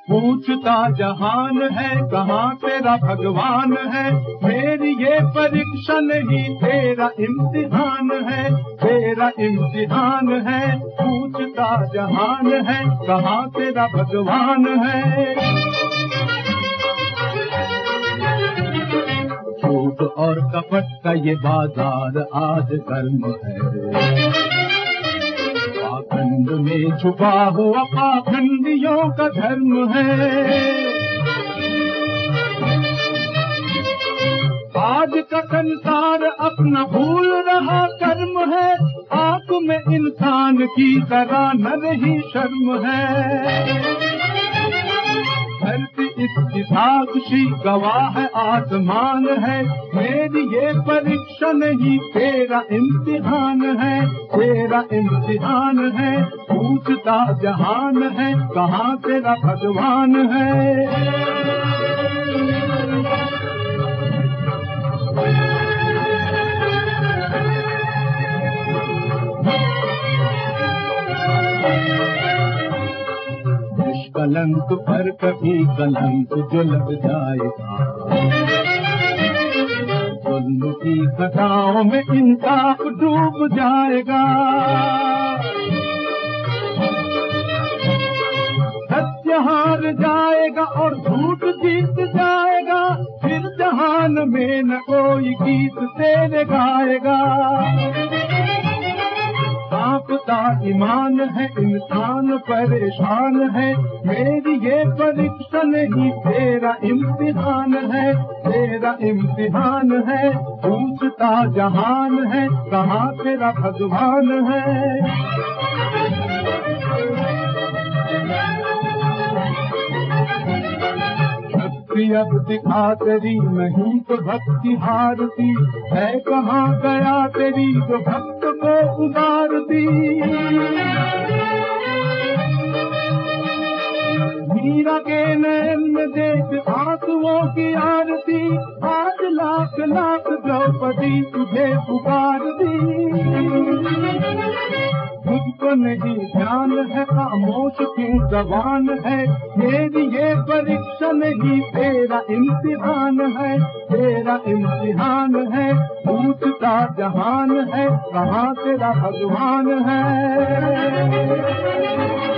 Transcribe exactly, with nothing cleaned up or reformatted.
पूछता जहान है कहाँ तेरा भगवान है, मेरी ये परीक्षा नहीं तेरा इम्तिहान है, तेरा इम्तिहान है। पूछता जहान है कहाँ तेरा भगवान है। झूठ और कपट का ये बाजार आज गर्म है, पाखंड में छुपा हुआ पाखंडियों का धर्म है। आज का संसार अपना भूल रहा कर्म है, आंख में इंसान की तरह न रही शर्म है। धरती इसकी साक्षी गवाह है आसमान है, मेरी ये परीक्षा नहीं तेरा इम्तिहान है, तेरा इम्तिहान है। पूछता जहान है कहाँ तेरा भगवान है। कलंक पर कभी कलंक जो लग जाएगा, जुल्म की खताओं में इंसाफ डूब जाएगा। सत्य हार जाएगा और झूठ जीत जाएगा, फिर जहान में न कोई गीत तेरे गाएगा। कांपता ईमान है इंसान परेशान है, मेरी ये परीक्षा नहीं तेरा इम्तिहान है, तेरा इम्तिहान है। पूछता जहान है कहाँ तेरा भगवान है। अब दिखा तेरी नहीं तो भक्ति हारती है, कहाँ गया तेरी जो भक्त को उबारती। मीरा के नैन में देख आंसुओं की आरती, आज लाख लाख द्रौपदी तुझे पुकार दी। मुझको नहीं ध्यान है खामोश क्यों जबान है, मेरी ये परीक्षा नहीं तेरा इम्तिहान है, तेरा इम्तिहान है। पूछता जहान है कहाँ तेरा भगवान है।